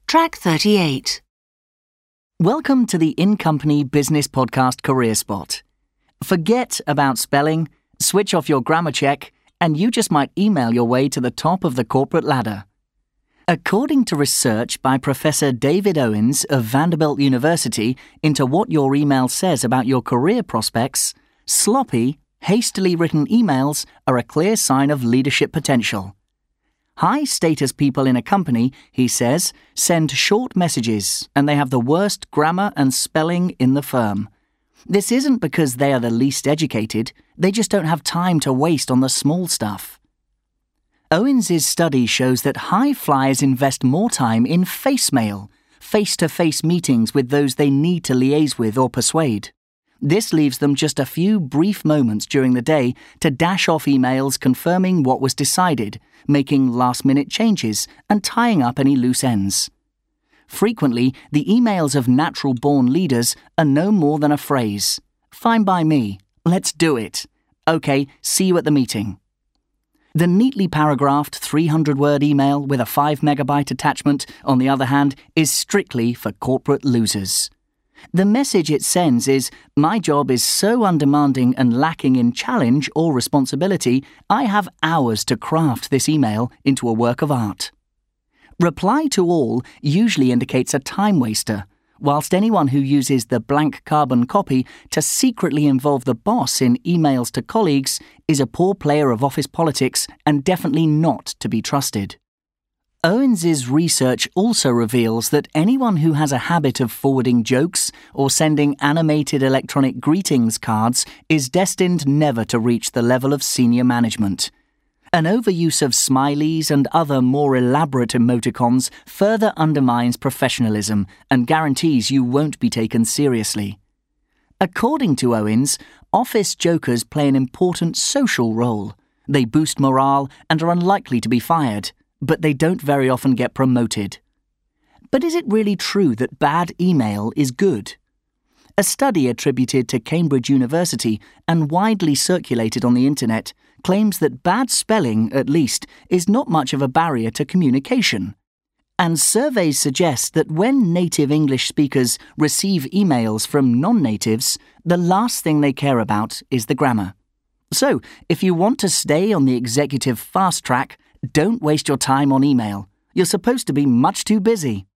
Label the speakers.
Speaker 1: Track 38.
Speaker 2: Welcome to the In-Company Business Podcast Career Spot. Forget about spelling, switch off your grammar check, and you just might email your way to the top of the corporate ladder. According to research by Professor David Owens of Vanderbilt University into what your email says about your career prospects, sloppy, hastily written emails are a clear sign of leadership potential. High-status people in a company, he says, send short messages and they have the worst grammar and spelling in the firm. This isn't because they are the least educated, they just don't have time to waste on the small stuff. Owens' study shows that high flyers invest more time in face mail, face-to-face meetings with those they need to liaise with or persuade. This leaves them just a few brief moments during the day to dash off emails confirming what was decided, making last-minute changes, and tying up any loose ends. Frequently, the emails of natural-born leaders are no more than a phrase. Fine by me. Let's do it. Okay, see you at the meeting. The neatly paragraphed 300-word email with a 5-megabyte attachment, on the other hand, is strictly for corporate losers. The message it sends is, my job is so undemanding and lacking in challenge or responsibility, I have hours to craft this email into a work of art. Reply to all usually indicates a time waster, whilst anyone who uses the blank carbon copy to secretly involve the boss in emails to colleagues is a poor player of office politics and definitely not to be trusted. Owens' research also reveals that anyone who has a habit of forwarding jokes or sending animated electronic greetings cards is destined never to reach the level of senior management. An overuse of smileys and other more elaborate emoticons further undermines professionalism and guarantees you won't be taken seriously. According to Owens, office jokers play an important social role. They boost morale and are unlikely to be fired, but they don't very often get promoted. But is it really true that bad email is good? A study attributed to Cambridge University and widely circulated on the internet claims that bad spelling, at least, is not much of a barrier to communication. And surveys suggest that when native English speakers receive emails from non-natives, the last thing they care about is the grammar. So, if you want to stay on the executive fast track, don't waste your time on email. You're supposed to be much too busy.